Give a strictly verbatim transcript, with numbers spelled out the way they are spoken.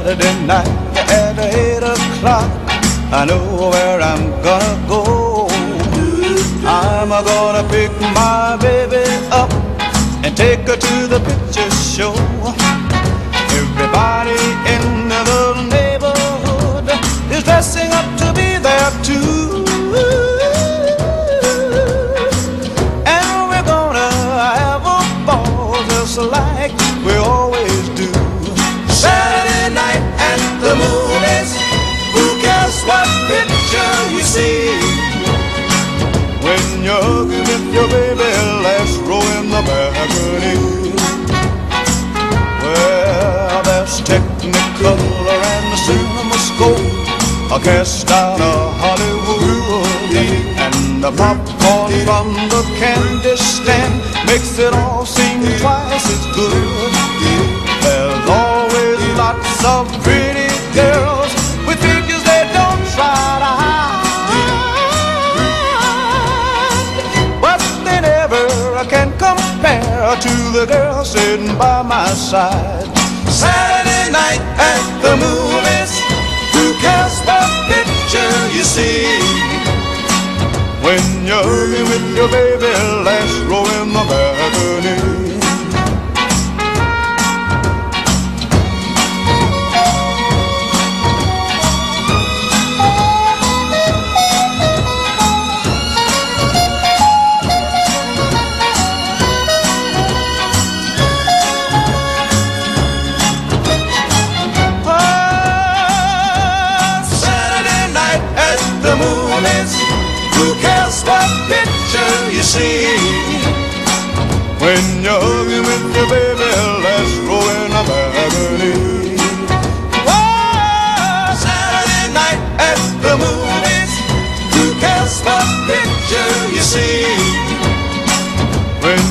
Saturday night at eight o'clock, I know where I'm gonna go. I'm gonna pick my baby up and take her to the picture show. Everybody in the little neighborhood is dressing up to be there too. And we're gonna have a ball just like we always do. Saturday night at the movies, who cares what picture you see? When you're hugging with your baby, last row in the balcony. Well, there's Technicolor and the CinemaScope, a cast out of Hollywood, and the popcorn from the candy stand makes it all seem twice as good. There's always lots of pretty girls with figures they don't try to hide, but they never can compare to the girl sitting by my side. Saturday night at the movies, who cares what picture you see? When you're hugging with your baby, last row in the balcony. Who cares what picture you see? When you're hugging with your baby, let's roll in a balcony. Oh, Saturday night at the movies, who cares what picture you see? When